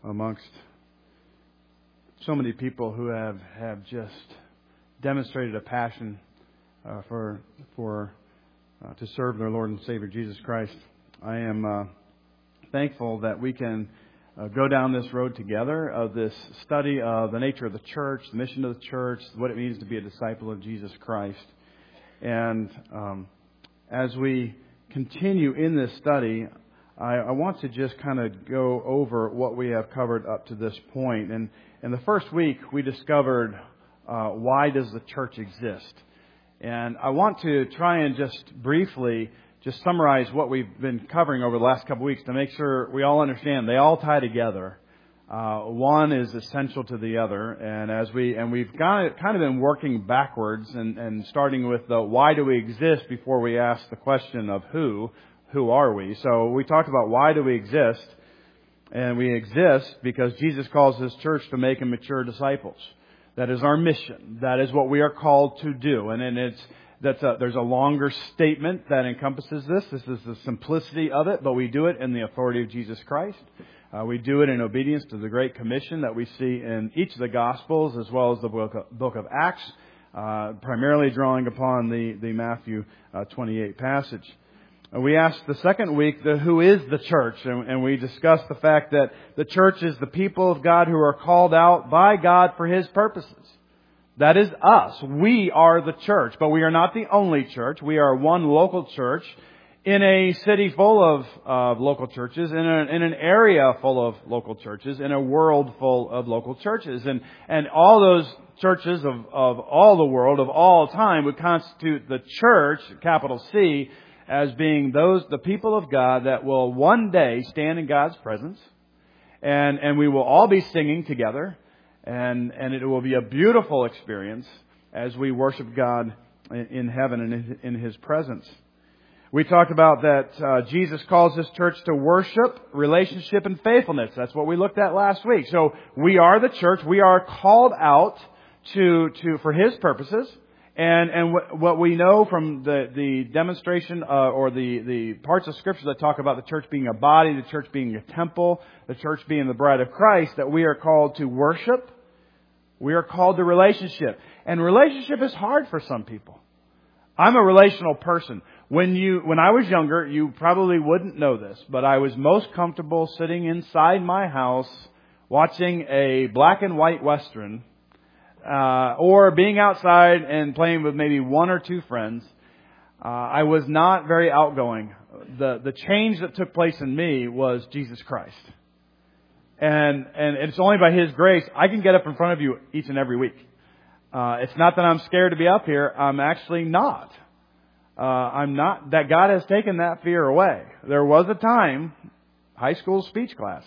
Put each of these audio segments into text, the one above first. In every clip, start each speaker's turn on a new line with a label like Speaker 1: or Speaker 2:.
Speaker 1: amongst so many people who have just demonstrated a passion to serve their Lord and Savior Jesus Christ. I am thankful that we can go down this road together of this study of the nature of the church, the mission of the church, what it means to be a disciple of Jesus Christ. And as we continue in this study, I want to just kind of go over what we have covered up to this point. And in the first week, we discovered why does the church exist? And I want to try and just briefly just summarize what we've been covering over the last couple of weeks to make sure we all understand they all tie together. One is essential to the other, and we've kind of been working backwards and starting with the why do we exist before we ask the question of who are we? So we talked about why do we exist, and we exist because Jesus calls His church to make and mature disciples. That is our mission. That is what we are called to do, and there's a longer statement that encompasses this. This is the simplicity of it, but we do it in the authority of Jesus Christ. We do it in obedience to the Great Commission that we see in each of the Gospels as well as the book of Acts, primarily drawing upon the Matthew 28 passage. We asked the second week who is the church, and we discussed the fact that the church is the people of God who are called out by God for His purposes. That is us. We are the church, but we are not the only church. We are one local church in a city full of local churches, in an area full of local churches, in a world full of local churches. And all those churches of all the world, of all time, would constitute the church, capital C, as being the people of God that will one day stand in God's presence. And we will all be singing together. And it will be a beautiful experience as we worship God in heaven and in His presence. We talked about that Jesus calls His church to worship, relationship, and faithfulness. That's what we looked at last week. So we are the church. We are called out for His purposes. And what we know from the demonstration or the parts of Scripture that talk about the church being a body, the church being a temple, the church being the bride of Christ, that we are called to worship. We are called to relationship. And relationship is hard for some people. I'm a relational person. When I was younger, you probably wouldn't know this, but I was most comfortable sitting inside my house watching a black and white Western, or being outside and playing with maybe one or two friends. I was not very outgoing. The change that took place in me was Jesus Christ. And it's only by His grace I can get up in front of you each and every week. It's not that I'm scared to be up here. I'm actually not. I'm not. That God has taken that fear away. There was a time, high school speech class,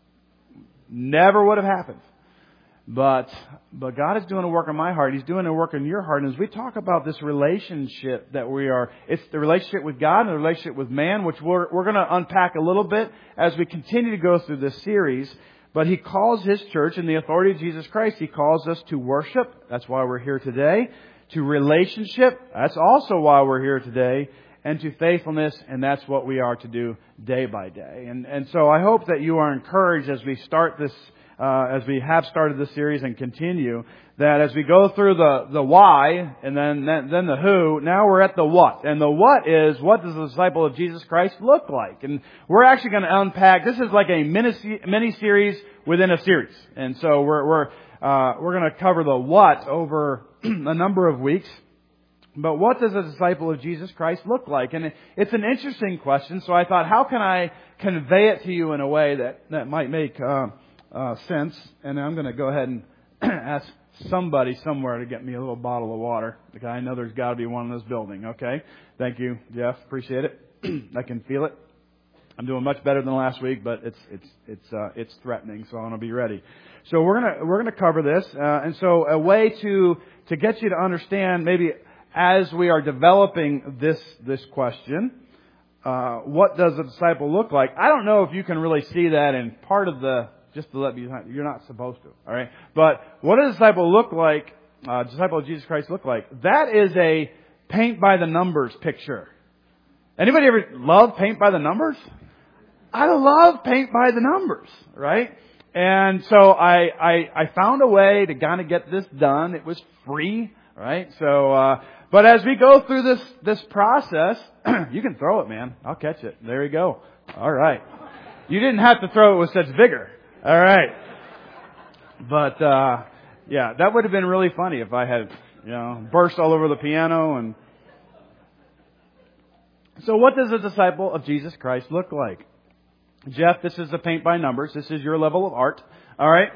Speaker 1: never would have happened. But God is doing a work in my heart. He's doing a work in your heart. And as we talk about this relationship that it's the relationship with God and the relationship with man, which we're going to unpack a little bit as we continue to go through this series. But He calls His church in the authority of Jesus Christ. He calls us to worship. That's why we're here today. To relationship. That's also why we're here today. And to faithfulness. And that's what we are to do day by day. And so I hope that you are encouraged as we start this as we have started this series and continue, that as we go through the why and then the who, now we're at the what. And the what is, what does the disciple of Jesus Christ look like? And we're actually going to unpack, this is like a mini-series within a series. And so we're going to cover the what over a number of weeks. But what does a disciple of Jesus Christ look like? And it's an interesting question, so I thought, how can I convey it to you in a way that might make sense? And I'm going to go ahead and ask somebody somewhere to get me a little bottle of water. Okay, I know there's got to be one in this building. Okay, thank you, Jeff. Appreciate it. I can feel it. I'm doing much better than last week, but it's threatening. So I want to be ready. So we're gonna cover this, and so a way to get you to understand, maybe as we are developing this question. What does a disciple look like? I don't know if you can really see that in part of just to let you, you're not supposed to, all right? But what does a disciple look like? Disciple of Jesus Christ look like? That is a paint by the numbers picture. Anybody ever love paint by the numbers? I love paint by the numbers, right? And so I found a way to kind of get this done. It was free, right? So, but as we go through this process, you can throw it, man. I'll catch it. There you go. All right. You didn't have to throw it with such vigor. All right. But, yeah, that would have been really funny if I had, burst all over the piano. And so what does a disciple of Jesus Christ look like? Jeff, this is the paint by numbers. This is your level of art. All right.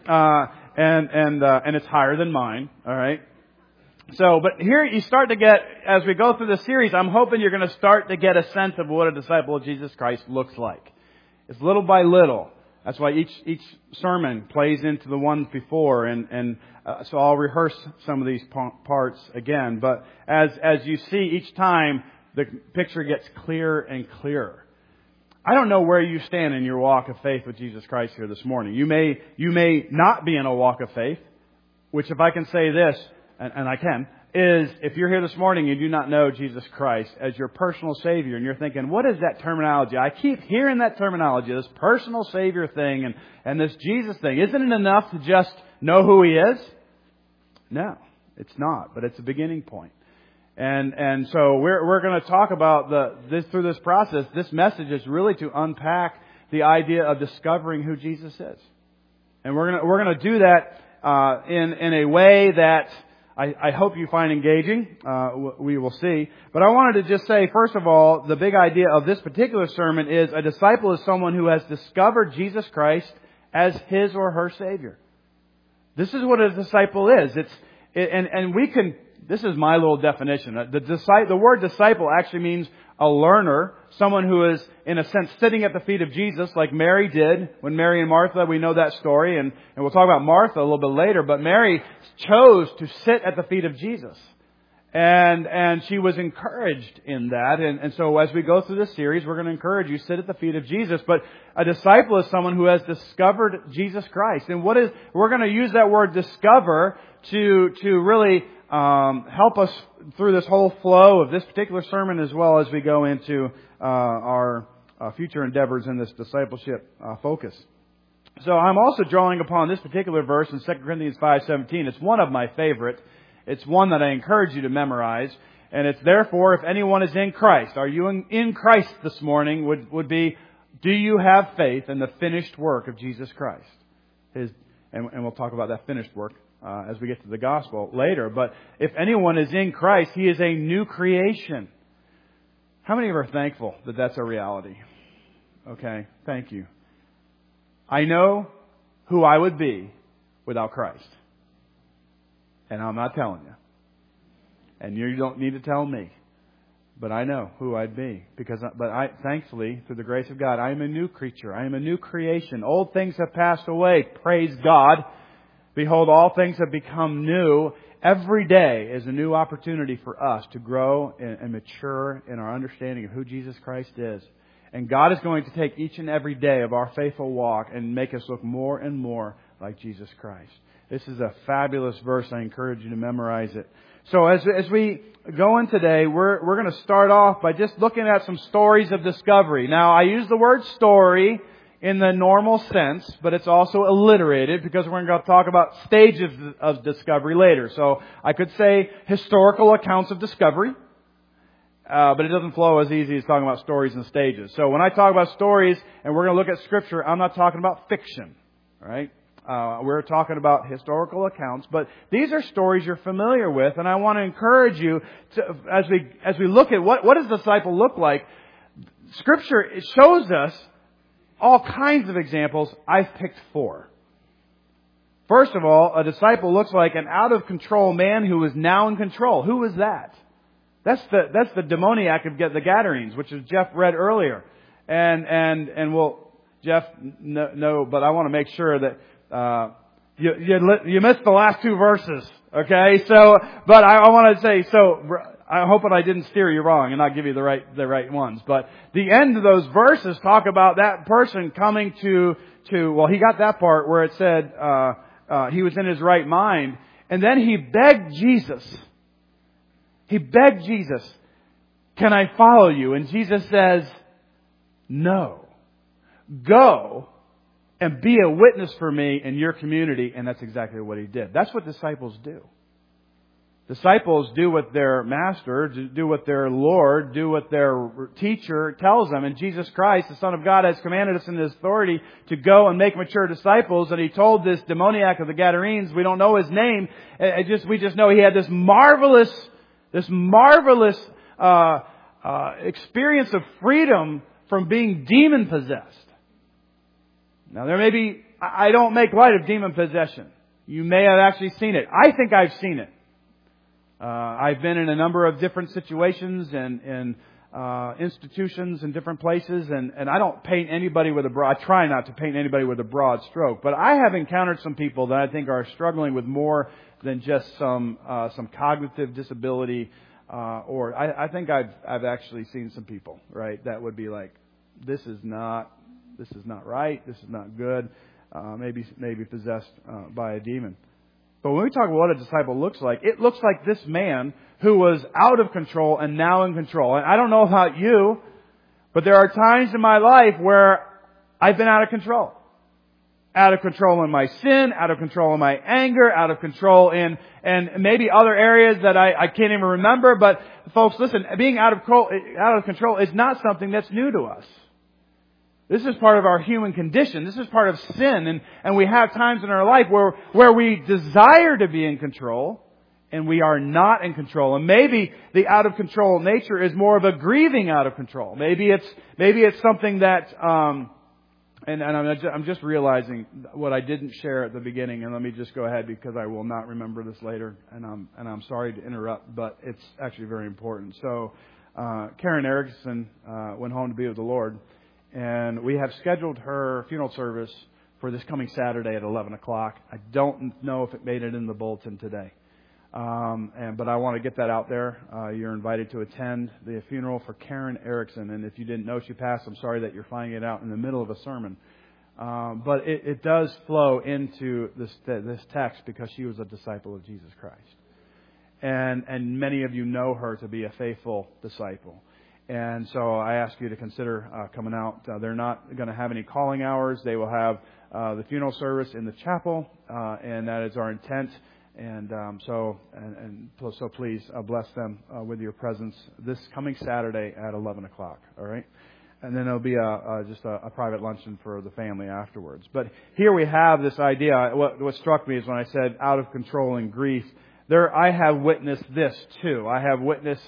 Speaker 1: And it's higher than mine. All right. So, but here you start to get, as we go through the series, I'm hoping you're going to start to get a sense of what a disciple of Jesus Christ looks like. It's little by little. That's why each sermon plays into the one before, and so I'll rehearse some of these parts again. But as you see each time, the picture gets clearer and clearer. I don't know where you stand in your walk of faith with Jesus Christ here this morning. You may not be in a walk of faith, which, if I can say this, and I can, is if you're here this morning and you do not know Jesus Christ as your personal Savior, and you're thinking, what is that terminology? I keep hearing that terminology, this personal Savior thing and this Jesus thing. Isn't it enough to just know who He is? No, it's not, but it's a beginning point. And so we're going to talk about through this process. This message is really to unpack the idea of discovering who Jesus is, and we're going to do that in a way that I hope you find engaging. We will see. But I wanted to just say, first of all, the big idea of this particular sermon is a disciple is someone who has discovered Jesus Christ as his or her Savior. This is what a disciple is. This is my little definition. The word disciple actually means a learner, someone who is, in a sense, sitting at the feet of Jesus, like Mary did when Mary and Martha, we know that story, and we'll talk about Martha a little bit later, but Mary chose to sit at the feet of Jesus. And she was encouraged in that. And so as we go through this series, we're going to encourage you, sit at the feet of Jesus. But a disciple is someone who has discovered Jesus Christ. And we're going to use that word discover to really help us through this whole flow of this particular sermon, as well as we go into our future endeavors in this discipleship focus. So I'm also drawing upon this particular verse in 2 Corinthians 5:17. It's one of my favorite. It's one that I encourage you to memorize. And it's therefore, if anyone is in Christ, are you in Christ this morning, would be, do you have faith in the finished work of Jesus Christ? And we'll talk about that finished work as we get to the gospel later. But if anyone is in Christ, he is a new creation. How many of you are thankful that that's a reality? Okay, thank you. I know who I would be without Christ. And I'm not telling you. And you don't need to tell me. But I know who I'd be. Thankfully, through the grace of God, I am a new creature. I am a new creation. Old things have passed away. Praise God. Behold, all things have become new. Every day is a new opportunity for us to grow and mature in our understanding of who Jesus Christ is. And God is going to take each and every day of our faithful walk and make us look more and more like Jesus Christ. This is a fabulous verse. I encourage you to memorize it. So as we go in today, we're going to start off by just looking at some stories of discovery. Now, I use the word story in the normal sense, but it's also alliterated because we're going to talk about stages of discovery later. So I could say historical accounts of discovery, but it doesn't flow as easy as talking about stories and stages. So when I talk about stories and we're going to look at Scripture, I'm not talking about fiction, right? We're talking about historical accounts, but these are stories you're familiar with, and I want to encourage you to, as we look at what does a disciple look like. Scripture shows us all kinds of examples. I've picked 4. First of all, a disciple looks like an out of control man who is now in control. Who is that? That's the demoniac of the Gadarenes, which is Jeff read earlier, and we'll Jeff no, but I want to make sure that. You missed the last 2 verses, okay? So, but I want to say, I hope that I didn't steer you wrong and not give you the right ones. But the end of those verses talk about that person coming to well, he got that part where it said he was in his right mind, and then he begged Jesus. He begged Jesus, "Can I follow you?" And Jesus says, "No. Go. and be a witness for me in your community. And that's exactly what He did. That's what disciples do. Disciples do what their master, do what their Lord, do what their teacher tells them. And Jesus Christ, the Son of God, has commanded us in His authority to go and make mature disciples. And He told this demoniac of the Gadarenes, we don't know his name, we just know he had this marvelous experience of freedom from being demon possessed. Now I don't make light of demon possession. You may have actually seen it. I think I've seen it. I've been in a number of different situations and institutions in different places, and I don't paint anybody with I try not to paint anybody with a broad stroke, but I have encountered some people that I think are struggling with more than just some cognitive disability, or I think I've actually seen some people, right, that would be like, this is not right, this is not good, maybe possessed by a demon. But when we talk about what a disciple looks like, it looks like this man who was out of control and now in control. And I don't know about you, but there are times in my life where I've been out of control. Out of control in my sin, out of control in my anger, out of control in maybe other areas that I can't even remember. But folks, listen, being out of control is not something that's new to us. This is part of our human condition. This is part of sin. And we have times in our life where we desire to be in control and we are not in control. And maybe the out of control nature is more of a grieving out of control. Maybe it's something that, and I'm just realizing what I didn't share at the beginning. And let me just go ahead because I will not remember this later. And I'm sorry to interrupt, but it's actually very important. So, Karen Erickson, went home to be with the Lord. And we have scheduled her funeral service for this coming Saturday at 11 o'clock. I don't know if it made it in the bulletin today. But I want to get that out there. You're invited to attend the funeral for Karen Erickson. And if you didn't know she passed, I'm sorry that you're finding it out in the middle of a sermon. But it does flow into this text because she was a disciple of Jesus Christ. And many of you know her to be a faithful disciple. And so I ask you to consider coming out. They're not going to have any calling hours. They will have the funeral service in the chapel, and that is our intent. And so please bless them with your presence this coming Saturday at 11 o'clock. All right, and then there'll be just a private luncheon for the family afterwards. But here we have this idea. What struck me is when I said out of control and grief. I have witnessed this too. I have witnessed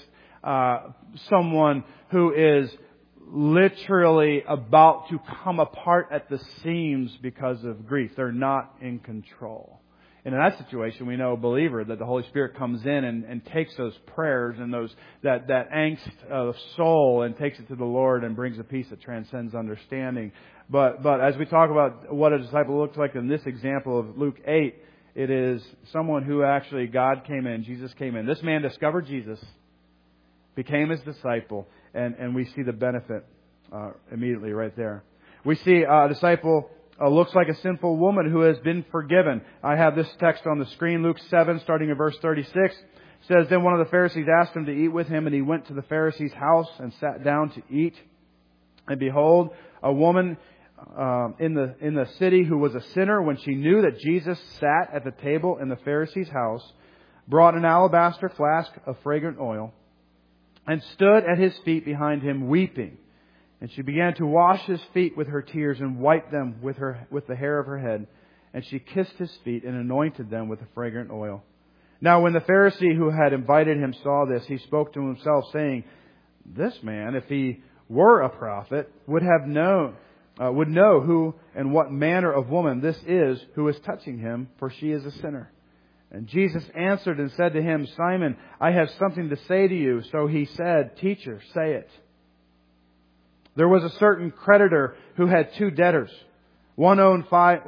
Speaker 1: someone who is literally about to come apart at the seams because of grief. They're not in control. And in that situation, we know a believer that the Holy Spirit comes in and takes those prayers and that angst of soul and takes it to the Lord and brings a peace that transcends understanding. But as we talk about what a disciple looks like in this example of Luke 8, it is someone who actually God came in, Jesus came in. This man discovered Jesus, became His disciple, and we see the benefit immediately right there. We see a disciple looks like a sinful woman who has been forgiven. I have this text on the screen, Luke 7, starting in verse 36. It says, Then one of the Pharisees asked Him to eat with him, and He went to the Pharisee's house and sat down to eat. And behold, a woman in the city who was a sinner, when she knew that Jesus sat at the table in the Pharisee's house, brought an alabaster flask of fragrant oil, and stood at His feet behind Him weeping. And she began to wash His feet with her tears and wipe them with the hair of her head. And she kissed His feet and anointed them with the fragrant oil. Now when the Pharisee who had invited him saw this, he spoke to himself, saying, This man, if he were a prophet, would know who and what manner of woman this is who is touching him, for she is a sinner. And Jesus answered and said to him, Simon, I have something to say to you. So he said, Teacher, say it. There was a certain creditor who had two debtors. One owed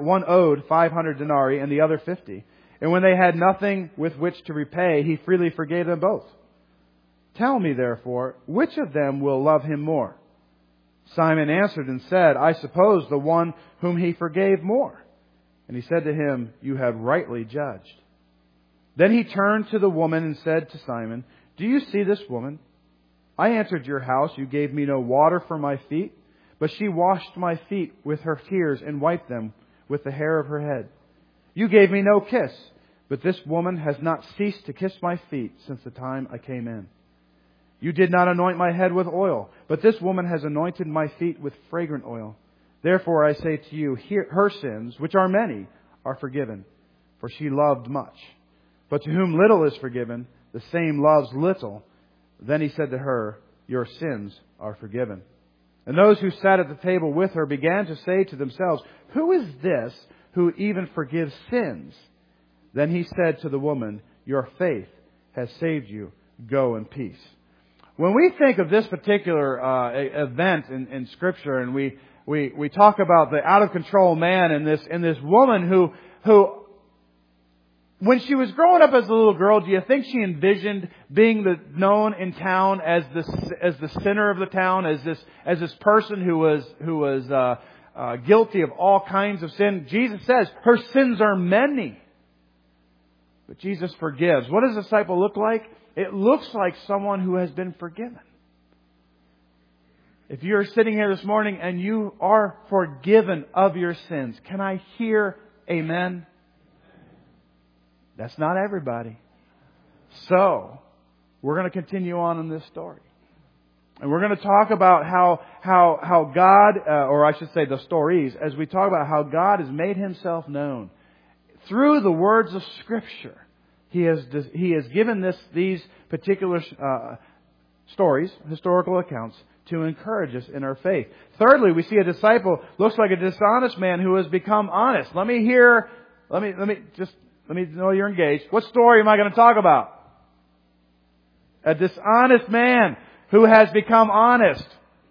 Speaker 1: 500 denarii and the other 50. And when they had nothing with which to repay, he freely forgave them both. Tell me, therefore, which of them will love him more? Simon answered and said, I suppose the one whom he forgave more. And he said to him, You have rightly judged. Then he turned to the woman and said to Simon, Do you see this woman? I entered your house. You gave me no water for my feet, but she washed my feet with her tears and wiped them with the hair of her head. You gave me no kiss, but this woman has not ceased to kiss my feet since the time I came in. You did not anoint my head with oil, but this woman has anointed my feet with fragrant oil. Therefore I say to you, her sins, which are many, are forgiven, for she loved much. But to whom little is forgiven, the same loves little. Then he said to her, your sins are forgiven. And those who sat at the table with her began to say to themselves, who is this who even forgives sins? Then he said to the woman, your faith has saved you. Go in peace. When we think of this particular event in Scripture, and we talk about the out of control man and this woman who when she was growing up as a little girl, do you think she envisioned being known in town as the sinner of the town, as this person who was guilty of all kinds of sin? Jesus says her sins are many, but Jesus forgives. What does a disciple look like? It looks like someone who has been forgiven. If you're sitting here this morning and you are forgiven of your sins, can I hear amen? That's not everybody. So, we're going to continue on in this story. And we're going to talk about how God, or I should say the stories, as we talk about how God has made Himself known. Through the words of Scripture, He has given these particular stories, historical accounts, to encourage us in our faith. Thirdly, we see a disciple looks like a dishonest man who has become honest. Let me know you're engaged. What story am I going to talk about? A dishonest man who has become honest.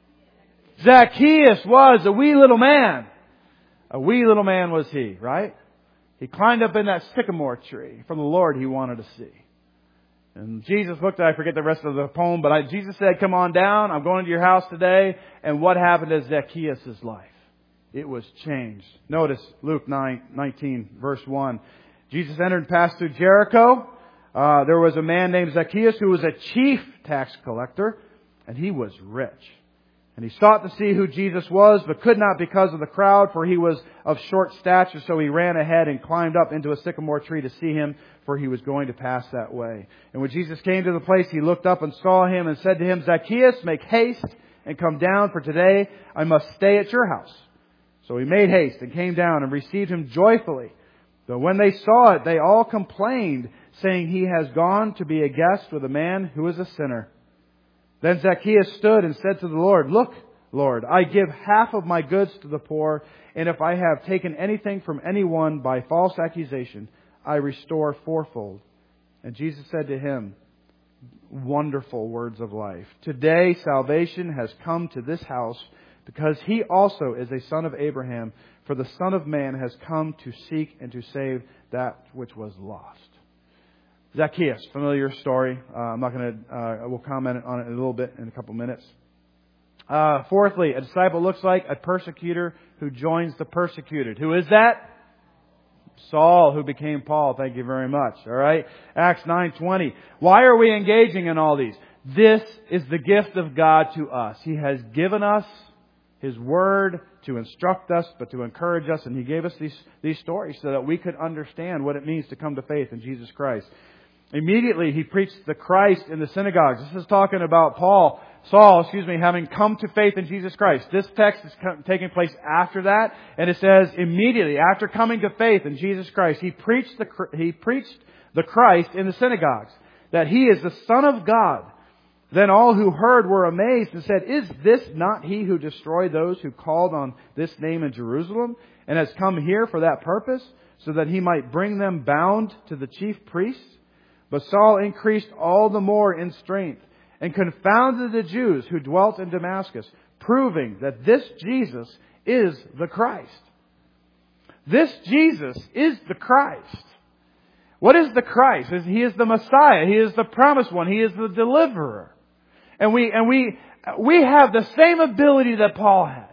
Speaker 1: Zacchaeus was a wee little man. A wee little man was he, right? He climbed up in that sycamore tree from the Lord he wanted to see. And Jesus looked at, I forget the rest of the poem, but Jesus said, come on down, I'm going to your house today. And what happened to Zacchaeus' life? It was changed. Notice Luke 19, verse 1. Jesus entered and passed through Jericho. There was a man named Zacchaeus who was a chief tax collector, and he was rich. And he sought to see who Jesus was, but could not because of the crowd, for he was of short stature. So he ran ahead and climbed up into a sycamore tree to see him, for he was going to pass that way. And when Jesus came to the place, he looked up and saw him and said to him, Zacchaeus, make haste and come down, for today I must stay at your house. So he made haste and came down and received him joyfully. Though when they saw it, they all complained, saying, he has gone to be a guest with a man who is a sinner. Then Zacchaeus stood and said to the Lord, look, Lord, I give half of my goods to the poor, and if I have taken anything from anyone by false accusation, I restore fourfold. And Jesus said to him, wonderful words of life. Today salvation has come to this house, because he also is a son of Abraham, for the Son of Man has come to seek and to save that which was lost. Zacchaeus, familiar story. I'm not going to, we'll comment on it in a little bit in a couple minutes. Fourthly, a disciple looks like a persecutor who joins the persecuted. Who is that? Saul, who became Paul. Thank you very much. All right. Acts 9:20. Why are we engaging in all these? This is the gift of God to us. He has given us His Word to instruct us, but to encourage us. And He gave us these stories so that we could understand what it means to come to faith in Jesus Christ. Immediately, he preached the Christ in the synagogues. This is talking about Saul, having come to faith in Jesus Christ. This text is taking place after that. And it says, immediately after coming to faith in Jesus Christ, he preached the Christ in the synagogues, that He is the Son of God. Then all who heard were amazed and said, is this not He who destroyed those who called on this name in Jerusalem, and has come here for that purpose, so that He might bring them bound to the chief priests? But Saul increased all the more in strength and confounded the Jews who dwelt in Damascus, proving that this Jesus is the Christ. This Jesus is the Christ. What is the Christ? He is the Messiah. He is the promised one. He is the deliverer. And we have the same ability that Paul had.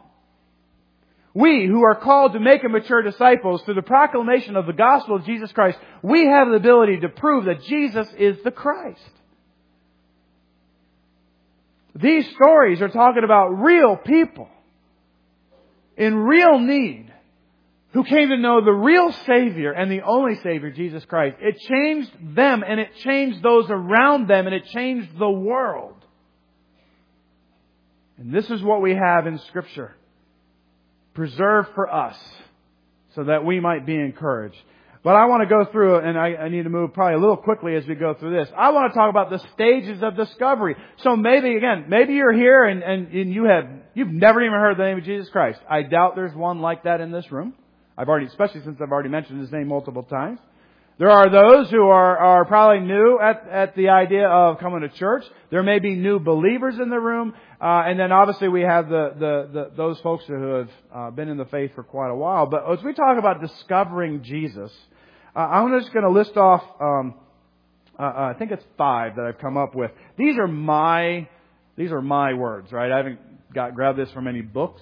Speaker 1: We who are called to make and mature disciples through the proclamation of the gospel of Jesus Christ, we have the ability to prove that Jesus is the Christ. These stories are talking about real people in real need, who came to know the real Savior and the only Savior, Jesus Christ. It changed them, and it changed those around them, and it changed the world. And this is what we have in Scripture, preserved for us, so that we might be encouraged. But I want to go through, and I need to move probably a little quickly as we go through this. I want to talk about the stages of discovery. So maybe you're here and you've never even heard the name of Jesus Christ. I doubt there's one like that in this room. Especially since I've already mentioned His name multiple times. There are those who are probably new at the idea of coming to church. There may be new believers in the room. And then obviously we have those folks who have been in the faith for quite a while. But as we talk about discovering Jesus, I'm just going to list off, I think it's 5 that I've come up with. These are my words, right? I haven't grabbed this from any books.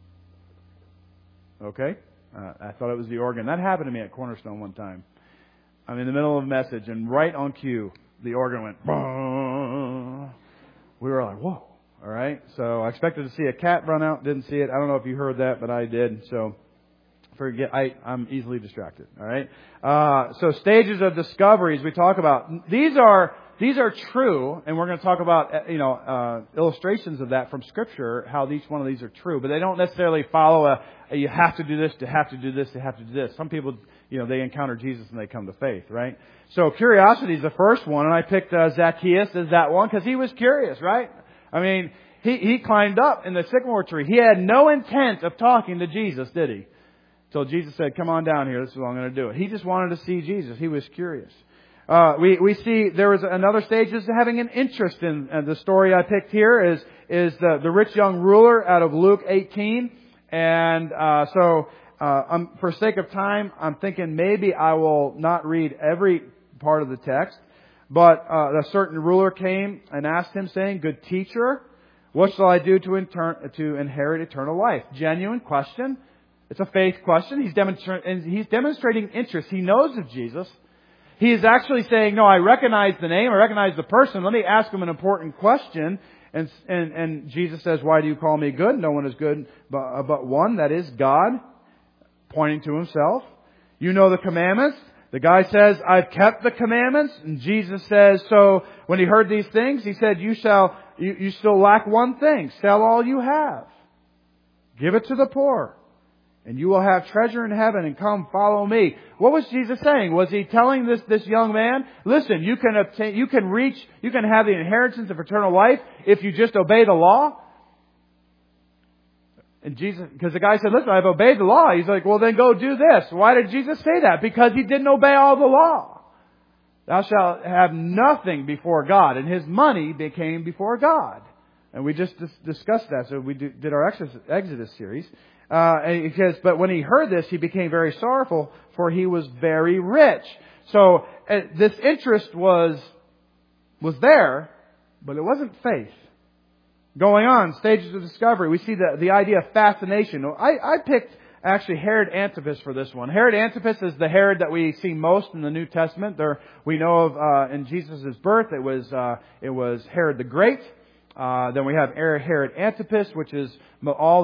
Speaker 1: Okay? I thought it was the organ. That happened to me at Cornerstone one time. I'm in the middle of a message, and right on cue, the organ went, bah. We were like, whoa. All right? So I expected to see a cat run out. Didn't see it. I don't know if you heard that, but I did. So I'm easily distracted. All right? So stages of discoveries we talk about. These are true, and we're going to talk about illustrations of that from Scripture, how each one of these are true. But they don't necessarily follow you have to do this, to have to do this, to have to do this. Some people, they encounter Jesus and they come to faith, right? So curiosity is the first one, and I picked Zacchaeus as that one because he was curious, right? I mean, he climbed up in the sycamore tree. He had no intent of talking to Jesus, did he? So Jesus said, "Come on down here. This is what I'm going to do." He just wanted to see Jesus. He was curious. We see there was another stage is having an interest in the story I picked here is the rich young ruler out of Luke 18. And for sake of time, I'm thinking maybe I will not read every part of the text. But a certain ruler came and asked Him, saying, "Good teacher, what shall I do to inherit eternal life?" Genuine question. It's a faith question. He's demonstrating interest. He knows of Jesus. He is actually saying, "No, I recognize the name. I recognize the person. Let me ask him an important question." And Jesus says, "Why do you call me good? No one is good but one, that is God," pointing to Himself. "You know the commandments." The guy says, "I've kept the commandments." And Jesus says, so when He heard these things, He said, you still lack one thing. Sell all you have. Give it to the poor. And you will have treasure in heaven, and come follow me. What was Jesus saying? Was He telling this young man, listen, you can have the inheritance of eternal life if you just obey the law? And Jesus, because the guy said, "Listen, I've obeyed the law." He's like, "Well, then go do this." Why did Jesus say that? Because he didn't obey all the law. "Thou shalt have nothing before God." And his money became before God. And we just discussed that. So we did our Exodus series. But when he heard this, he became very sorrowful, for he was very rich. So this interest was there, but it wasn't faith. Going on, stages of discovery, we see the idea of fascination. I picked actually Herod Antipas for this one. Herod Antipas is the Herod that we see most in the New Testament. We know of in Jesus' birth, it was Herod the Great. Then we have Herod Antipas, which is all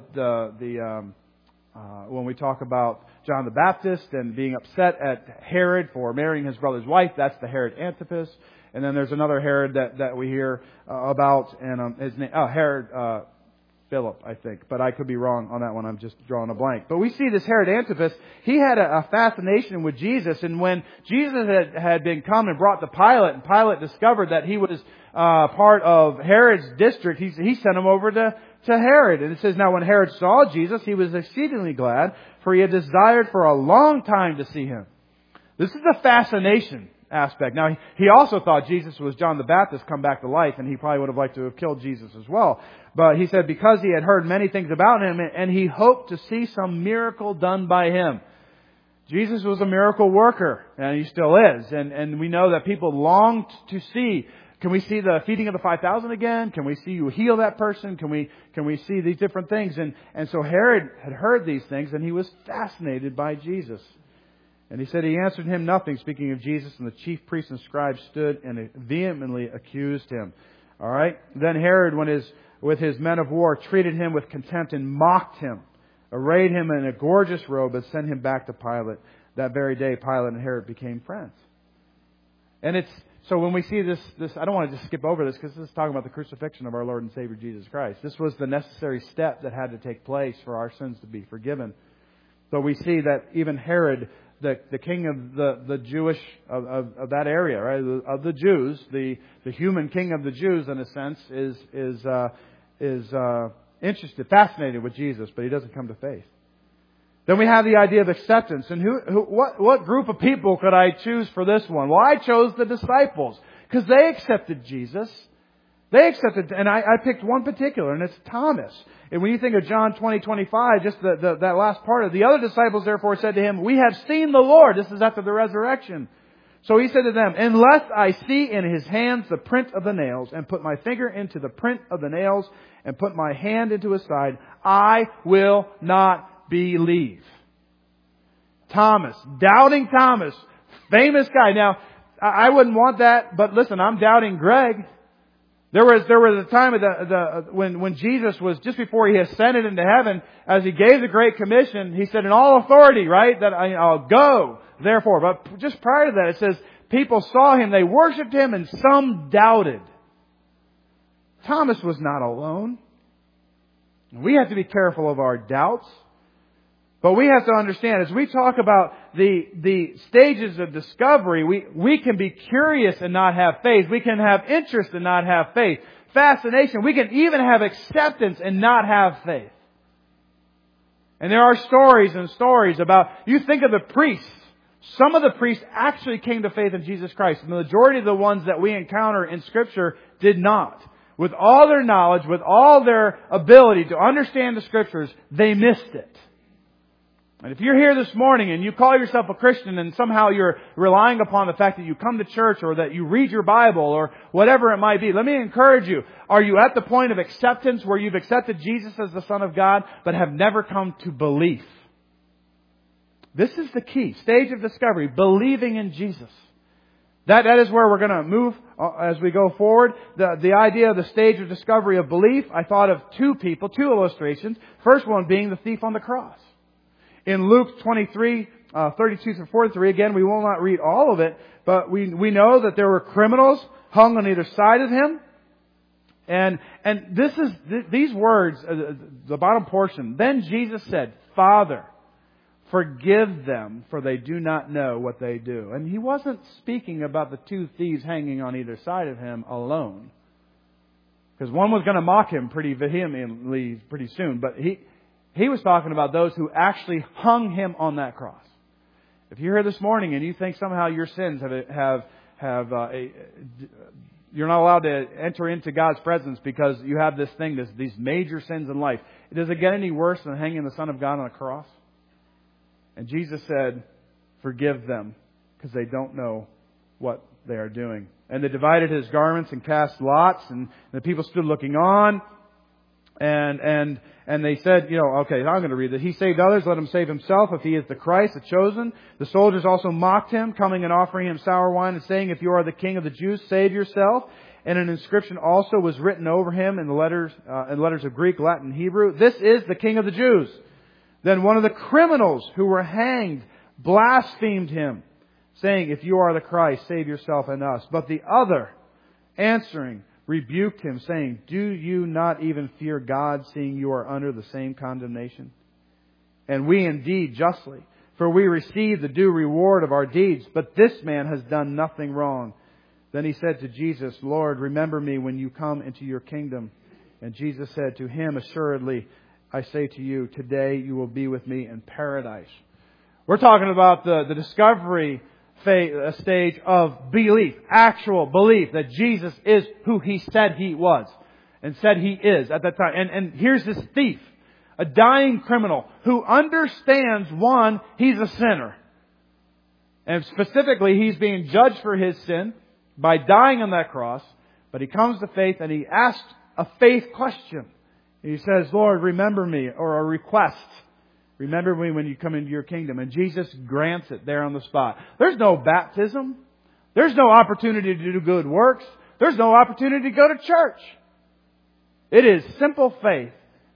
Speaker 1: when we talk about John the Baptist and being upset at Herod for marrying his brother's wife, that's the Herod Antipas. And then there's another Herod that we hear about, and his name, Herod Philip, I think. But I could be wrong on that one. I'm just drawing a blank. But we see this Herod Antipas, he had a fascination with Jesus. And when Jesus had been come and brought to Pilate, and Pilate discovered that he was part of Herod's district, he sent him over to Herod. And it says, "Now when Herod saw Jesus, he was exceedingly glad, for he had desired for a long time to see him." This is the fascination aspect. Now, he also thought Jesus was John the Baptist come back to life, and he probably would have liked to have killed Jesus as well. But he said because he had heard many things about him, and he hoped to see some miracle done by him. Jesus was a miracle worker, and He still is. And we know that people longed to see, can we see the feeding of the 5,000 again? Can we see you heal that person? Can we see these different things? And so Herod had heard these things, and he was fascinated by Jesus. And he said he answered him nothing, speaking of Jesus, and the chief priests and scribes stood and vehemently accused him. All right? Then Herod, with his men of war, treated him with contempt and mocked him. arrayed him in a gorgeous robe, and sent him back to Pilate. That very day, Pilate and Herod became friends. And so when we see this, I don't want to just skip over this because this is talking about the crucifixion of our Lord and Savior Jesus Christ. This was the necessary step that had to take place for our sins to be forgiven. So we see that even Herod, the king of the Jewish of that area, right, of the Jews, the human king of the Jews, in a sense, is interested, fascinated with Jesus, but he doesn't come to faith. Then we have the idea of acceptance. And what group of people could I choose for this one? Well, I chose the disciples because they accepted Jesus. They accepted, and I picked one particular, and it's Thomas. And when you think of John 20:25, just that last part of the other disciples therefore said to him, "We have seen the Lord." This is after the resurrection. So he said to them, "Unless I see in his hands the print of the nails, and put my finger into the print of the nails, and put my hand into his side, I will not believe." Thomas, doubting Thomas, famous guy. Now, I wouldn't want that, but listen, I'm doubting Greg. There was a time when Jesus was just before he ascended into heaven, as he gave the Great Commission, he said, "In all authority," right, that I'll go, therefore. But just prior to that, it says, people saw him, they worshipped him, and some doubted. Thomas was not alone. We have to be careful of our doubts. But we have to understand, as we talk about the stages of discovery, we can be curious and not have faith. We can have interest and not have faith. Fascination. We can even have acceptance and not have faith. And there are stories and stories about, you think of the priests. Some of the priests actually came to faith in Jesus Christ. The majority of the ones that we encounter in Scripture did not. With all their knowledge, with all their ability to understand the Scriptures, they missed it. And if you're here this morning and you call yourself a Christian and somehow you're relying upon the fact that you come to church or that you read your Bible or whatever it might be, let me encourage you. Are you at the point of acceptance where you've accepted Jesus as the Son of God but have never come to belief? This is the key. Stage of discovery. Believing in Jesus. That is where we're going to move as we go forward. The idea of the stage of discovery of belief, I thought of two illustrations. First one being the thief on the cross. In Luke 23, 32 through 43, again, we will not read all of it, but we know that there were criminals hung on either side of him. And these words, the bottom portion, "Then Jesus said, 'Father, forgive them, for they do not know what they do.'" And he wasn't speaking about the two thieves hanging on either side of him alone. Because one was going to mock him pretty vehemently pretty soon, but he was talking about those who actually hung him on that cross. If you're here this morning and you think somehow your sins you're not allowed to enter into God's presence because you have these major sins in life, does it get any worse than hanging the Son of God on a cross? And Jesus said, "Forgive them, because they don't know what they are doing." And they divided his garments and cast lots, and the people stood looking on. And they said, okay, I'm going to read it. "He saved others, let him save himself if he is the Christ, the chosen. The soldiers also mocked him, coming and offering him sour wine and saying, 'If you are the King of the Jews, save yourself.' And an inscription also was written over him in letters of Greek, Latin, Hebrew, 'This is the King of the Jews.' Then one of the criminals who were hanged blasphemed him, saying, 'If you are the Christ, save yourself and us.' But the other, answering, rebuked him, saying, 'Do you not even fear God, seeing you are under the same condemnation? And we indeed justly, for we receive the due reward of our deeds, but this man has done nothing wrong.' Then he said to Jesus, 'Lord, remember me when you come into your kingdom.' And Jesus said to him, 'Assuredly, I say to you, today you will be with me in paradise.'" We're talking about the discovery stage of belief, actual belief that Jesus is who He said He was and said He is at that time. And here's this thief, a dying criminal who understands, one, he's a sinner. And specifically, he's being judged for his sin by dying on that cross. But he comes to faith and he asks a faith question. He says, "Lord, remember me," or a request. "Remember me when you come into your kingdom." And Jesus grants it there on the spot. There's no baptism. There's no opportunity to do good works. There's no opportunity to go to church. It is simple faith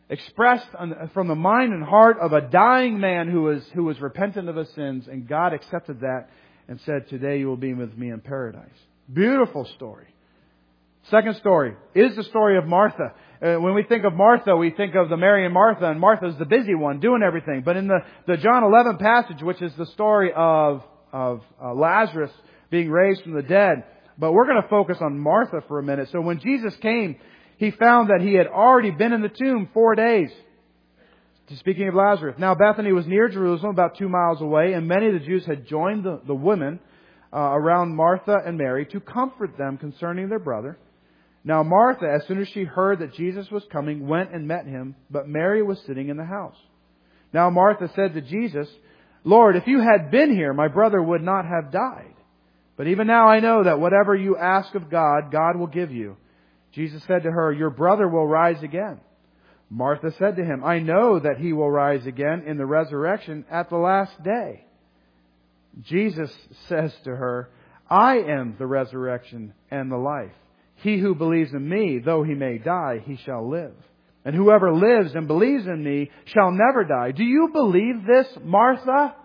Speaker 1: expressed from the mind and heart of a dying man who was repentant of his sins, and God accepted that and said, "Today you will be with me in paradise." Beautiful story. Second story is the story of Martha. When we think of Martha, we think of the Mary and Martha, and Martha's the busy one doing everything. But in the John 11 passage, which is the story of Lazarus being raised from the dead, but we're going to focus on Martha for a minute. So when Jesus came, He found that He had already been in the tomb 4 days. Speaking of Lazarus. Now Bethany was near Jerusalem, about 2 miles away, and many of the Jews had joined the women around Martha and Mary to comfort them concerning their brother. Now Martha, as soon as she heard that Jesus was coming, went and met Him, but Mary was sitting in the house. Now Martha said to Jesus, "Lord, if you had been here, my brother would not have died. But even now I know that whatever you ask of God, God will give you." Jesus said to her, "Your brother will rise again." Martha said to Him, "I know that he will rise again in the resurrection at the last day." Jesus says to her, "I am the resurrection and the life. He who believes in me, though he may die, he shall live. And whoever lives and believes in me shall never die." Do you believe this, Martha?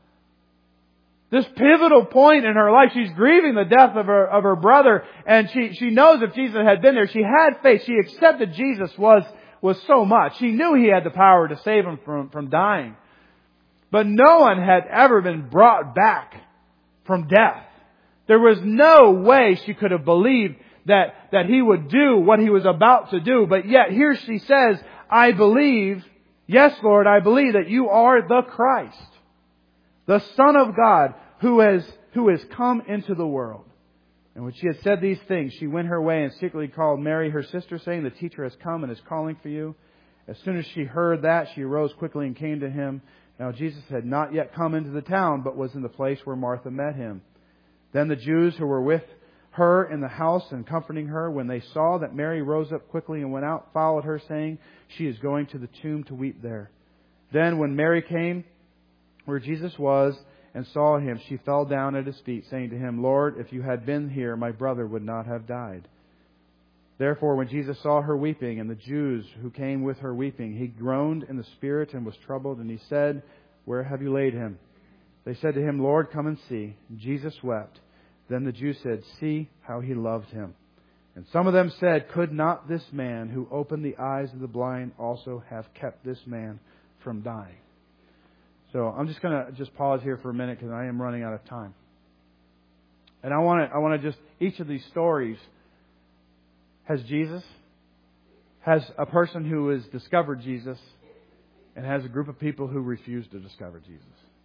Speaker 1: This pivotal point in her life, she's grieving the death of her brother, and she knows if Jesus had been there, she had faith. She accepted Jesus was so much. She knew He had the power to save him from dying. But no one had ever been brought back from death. There was no way she could have believed that He would do what He was about to do. But yet here she says, "I believe, yes, Lord, I believe that you are the Christ, the Son of God, who has come into the world." And when she had said these things, she went her way and secretly called Mary, her sister, saying, "The teacher has come and is calling for you." As soon as she heard that, she arose quickly and came to Him. Now Jesus had not yet come into the town, but was in the place where Martha met Him. Then the Jews who were with her in the house and comforting her, when they saw that Mary rose up quickly and went out, followed her, saying, "She is going to the tomb to weep there." Then when Mary came where Jesus was and saw Him, she fell down at His feet, saying to Him, "Lord, if you had been here, my brother would not have died." Therefore, when Jesus saw her weeping, and the Jews who came with her weeping, He groaned in the spirit and was troubled, and He said, "Where have you laid him?" They said to Him, "Lord, come and see." Jesus wept. Then the Jews said, "See how he loved him." And some of them said, "Could not this man who opened the eyes of the blind also have kept this man from dying?" So I'm just going to pause here for a minute because I am running out of time. And I want to just, each of these stories has Jesus, has a person who has discovered Jesus, and has a group of people who refuse to discover Jesus.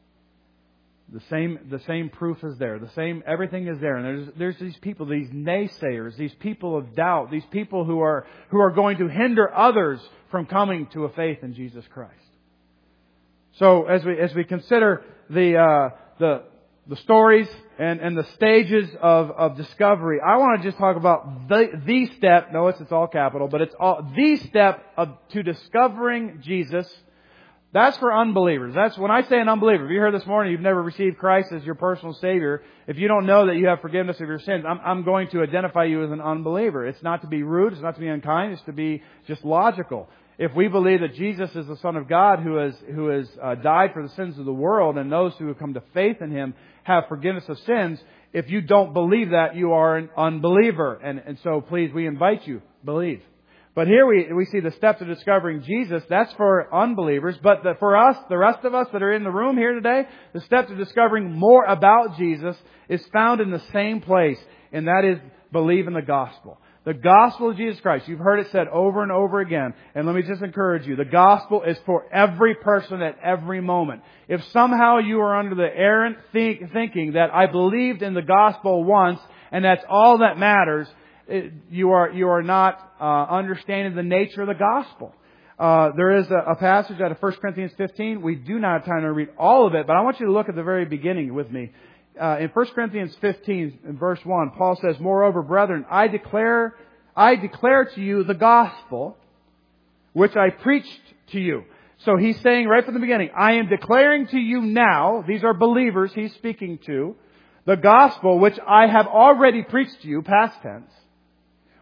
Speaker 1: The same proof is there. Everything is there. And there's these people, these naysayers, these people of doubt, these people who are going to hinder others from coming to a faith in Jesus Christ. So as we consider the stories and the stages of discovery, I want to just talk about the step. Notice it's all capital, but it's all the step to discovering Jesus. That's for unbelievers. That's when I say an unbeliever. If you're here this morning, you've never received Christ as your personal Savior. If you don't know that you have forgiveness of your sins, I'm going to identify you as an unbeliever. It's not to be rude. It's not to be unkind. It's to be just logical. If we believe that Jesus is the Son of God who has died for the sins of the world, and those who have come to faith in Him have forgiveness of sins, if you don't believe that, you are an unbeliever. And so please, we invite you, believe. But here we see the steps of discovering Jesus. That's for unbelievers. But for us, the rest of us that are in the room here today, the steps of discovering more about Jesus is found in the same place. And that is believe in the gospel. The gospel of Jesus Christ. You've heard it said over and over again. And let me just encourage you. The gospel is for every person at every moment. If somehow you are under the errant thinking that I believed in the gospel once and that's all that matters, you are not understanding the nature of the gospel. There is a passage out of 1 Corinthians 15. We do not have time to read all of it, but I want you to look at the very beginning with me. In 1 Corinthians 15, in verse 1, Paul says, "Moreover, brethren, I declare to you the gospel which I preached to you." So he's saying right from the beginning, I am declaring to you now, these are believers he's speaking to, the gospel which I have already preached to you, past tense,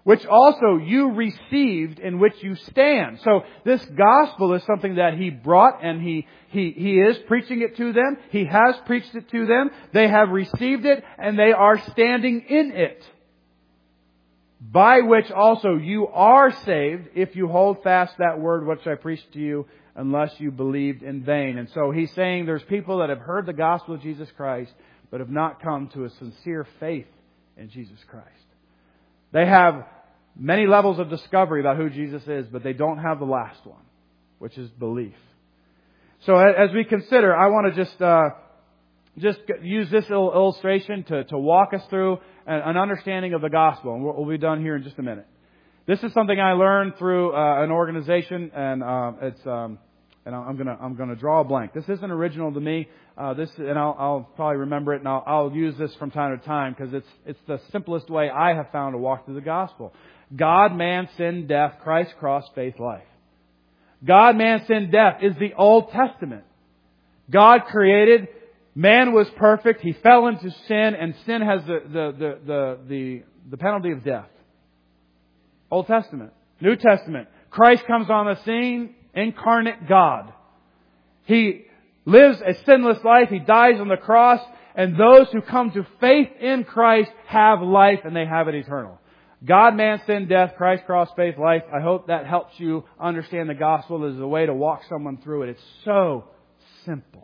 Speaker 1: which also you received, in which you stand. So this gospel is something that He brought, and He is preaching it to them. He has preached it to them. They have received it, and they are standing in it. By which also you are saved, if you hold fast that word which I preached to you, unless you believed in vain. And so He's saying there's people that have heard the gospel of Jesus Christ, but have not come to a sincere faith in Jesus Christ. They have many levels of discovery about who Jesus is, but they don't have the last one, which is belief. So as we consider, I want to just use this little illustration to walk us through an understanding of the gospel. And we'll be done here in just a minute. This is something I learned through an organization, and I'm gonna draw a blank. This isn't original to me. I'll probably remember it, and I'll use this from time to time because it's the simplest way I have found to walk through the gospel. God, man, sin, death, Christ, cross, faith, life. God, man, sin, death is the Old Testament. God created. Man was perfect. He fell into sin, and sin has the penalty of death. Old Testament. New Testament. Christ comes on the scene, incarnate God. He lives a sinless life. He dies on the cross, and those who come to faith in Christ have life, and they have it eternal. God, man, sin, death, Christ, cross, faith, life. I hope that helps you understand the gospel as a way to walk someone through it. It's so simple.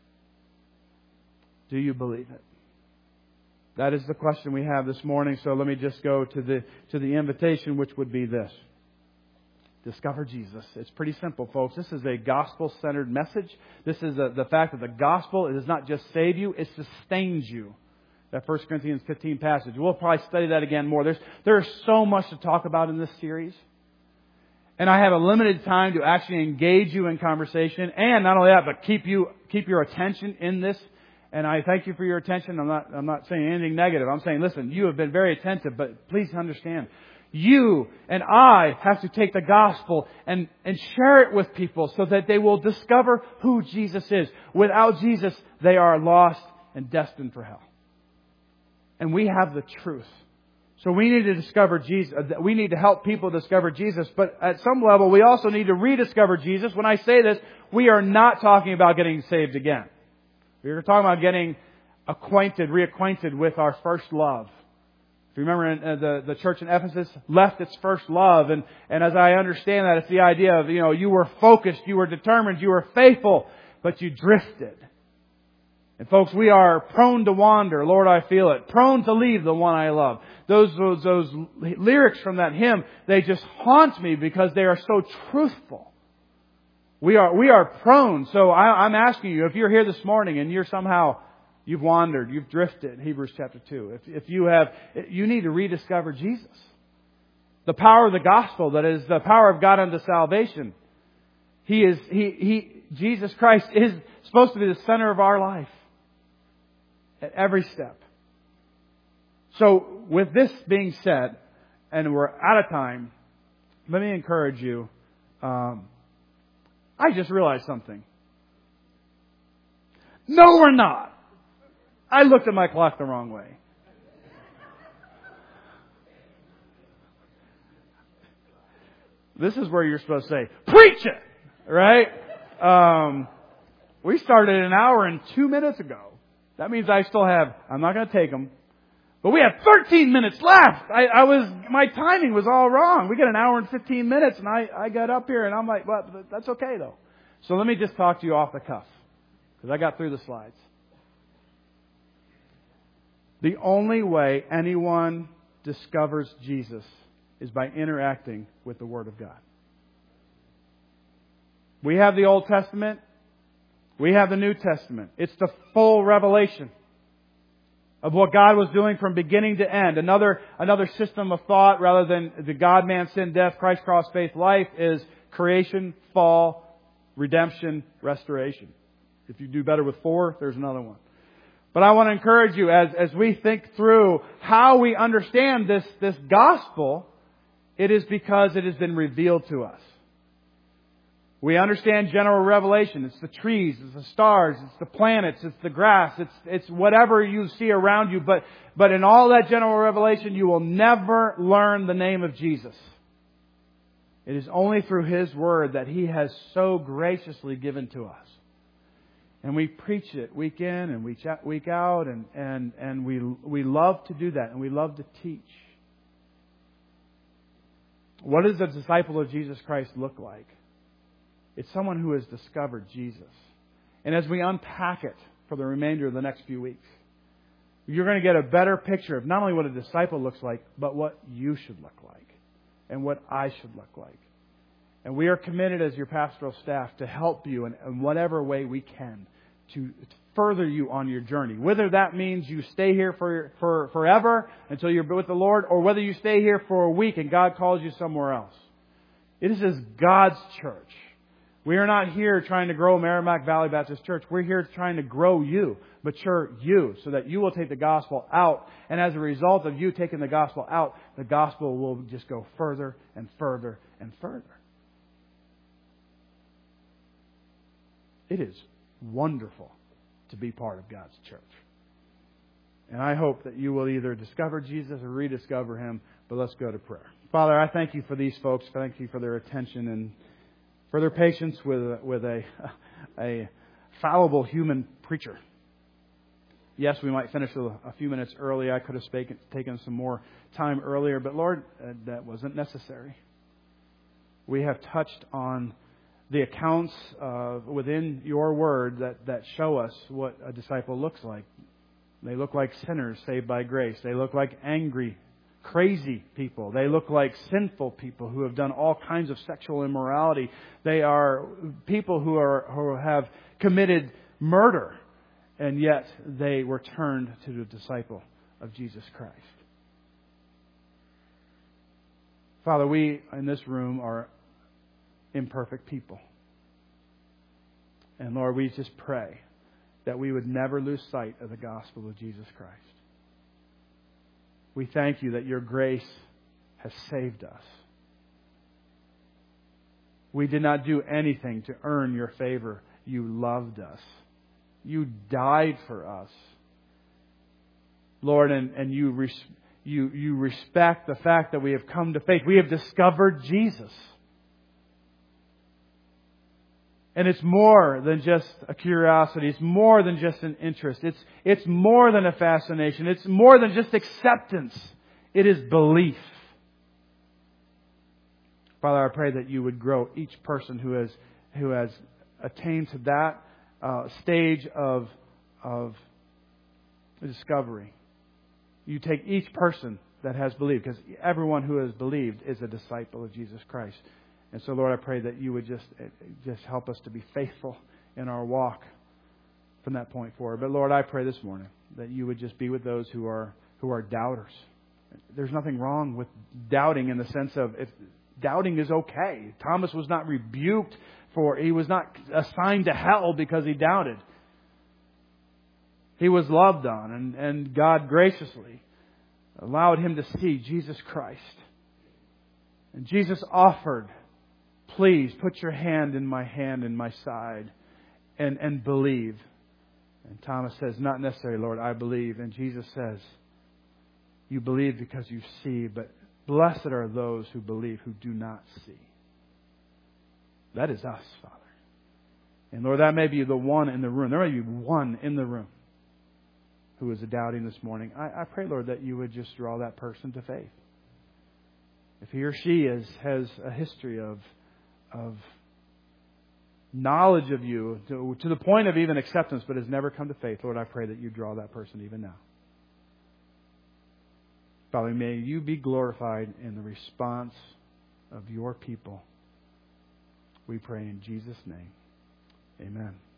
Speaker 1: Do you believe it? That is the question we have this morning. So let me just go to the invitation, which would be this. Discover Jesus. It's pretty simple, folks. This is a gospel-centered message. This is the fact that the gospel, it does not just save you, it sustains you. That 1 Corinthians 15 passage. We'll probably study that again more. There's so much to talk about in this series. And I have a limited time to actually engage you in conversation. And not only that, but keep your attention in this. And I thank you for your attention. I'm not saying anything negative. I'm saying, listen, you have been very attentive, but please understand, you and I have to take the gospel and share it with people so that they will discover who Jesus is. Without Jesus, they are lost and destined for hell. And we have the truth. So we need to discover Jesus. We need to help people discover Jesus. But at some level, we also need to rediscover Jesus. When I say this, we are not talking about getting saved again. We're talking about getting reacquainted with our first love. If you remember, the church in Ephesus left its first love. And as I understand that, it's the idea of, you were focused, you were determined, you were faithful, but you drifted. And folks, we are prone to wander. Lord, I feel it. Prone to leave the one I love. Those lyrics from that hymn, they just haunt me because they are so truthful. We are prone. So I'm asking you, if you're here this morning and you've wandered, you've drifted, Hebrews chapter 2. If you need to rediscover Jesus. The power of the gospel, that is the power of God unto salvation. Jesus Christ is supposed to be the center of our life. At every step. So with this being said, and we're out of time, let me encourage you. I just realized something. No, we're not. I looked at my clock the wrong way. This is where you're supposed to say, preach it! Right? We started an hour and 2 minutes ago. That means I still have, I'm not going to take them, but we have 13 minutes left. My timing was all wrong. We got an hour and 15 minutes, and I got up here and I'm like, well, that's okay though. So let me just talk to you off the cuff, because I got through the slides. The only way anyone discovers Jesus is by interacting with the Word of God. We have the Old Testament. We have the New Testament. It's the full revelation of what God was doing from beginning to end. Another system of thought, rather than the God, man, sin, death, Christ, cross, faith, life, is creation, fall, redemption, restoration. If you do better with 4, there's another one. But I want to encourage you, as we think through how we understand this gospel, it is because it has been revealed to us. We understand general revelation. It's the trees, it's the stars, it's the planets, it's the grass, it's whatever you see around you. But in all that general revelation, you will never learn the name of Jesus. It is only through His Word that He has so graciously given to us. And we preach it week in and week out, and we love to do that, and we love to teach. What does a disciple of Jesus Christ look like? It's someone who has discovered Jesus. And as we unpack it for the remainder of the next few weeks, you're going to get a better picture of not only what a disciple looks like, but what you should look like and what I should look like. And we are committed as your pastoral staff to help you in whatever way we can to further you on your journey. Whether that means you stay here for forever until you're with the Lord, or whether you stay here for a week and God calls you somewhere else. It is God's church. We are not here trying to grow Merrimack Valley Baptist Church. We're here trying to grow you, mature you, so that you will take the gospel out. And as a result of you taking the gospel out, the gospel will just go further and further and further. It is wonderful to be part of God's church. And I hope that you will either discover Jesus or rediscover Him. But let's go to prayer. Father, I thank you for these folks. Thank you for their attention and for their patience with a fallible human preacher. Yes, we might finish a few minutes early. I could have taken some more time earlier. But Lord, that wasn't necessary. We have touched on the accounts within your word that show us what a disciple looks like. They look like sinners saved by grace. They look like angry, crazy people. They look like sinful people who have done all kinds of sexual immorality. They are people who have committed murder, and yet they were turned to the disciple of Jesus Christ. Father, we in this room are imperfect people. And Lord, we just pray that we would never lose sight of the gospel of Jesus Christ. We thank you that your grace has saved us. We did not do anything to earn your favor. You loved us. You died for us. Lord, and you respect the fact that we have come to faith. We have discovered Jesus. And it's more than just a curiosity. It's more than just an interest. It's more than a fascination. It's more than just acceptance. It is belief. Father, I pray that you would grow each person who has attained to that stage of discovery. You take each person that has believed, because everyone who has believed is a disciple of Jesus Christ. And so, Lord, I pray that you would just help us to be faithful in our walk from that point forward. But, Lord, I pray this morning that you would just be with those who are doubters. There's nothing wrong with doubting in the sense of doubting is okay. Thomas was not rebuked he was not assigned to hell because he doubted. He was loved on, and God graciously allowed him to see Jesus Christ. And Jesus offered, please put your hand in my side and believe. And Thomas says, not necessary, Lord, I believe. And Jesus says, you believe because you see, but blessed are those who believe who do not see. That is us, Father. And Lord, that may be the one in the room. There may be one in the room who is doubting this morning. I pray, Lord, that you would just draw that person to faith. If he or she has a history of knowledge of you to the point of even acceptance, but has never come to faith, Lord, I pray that you draw that person even now. Father, may you be glorified in the response of your people. We pray in Jesus' name. Amen.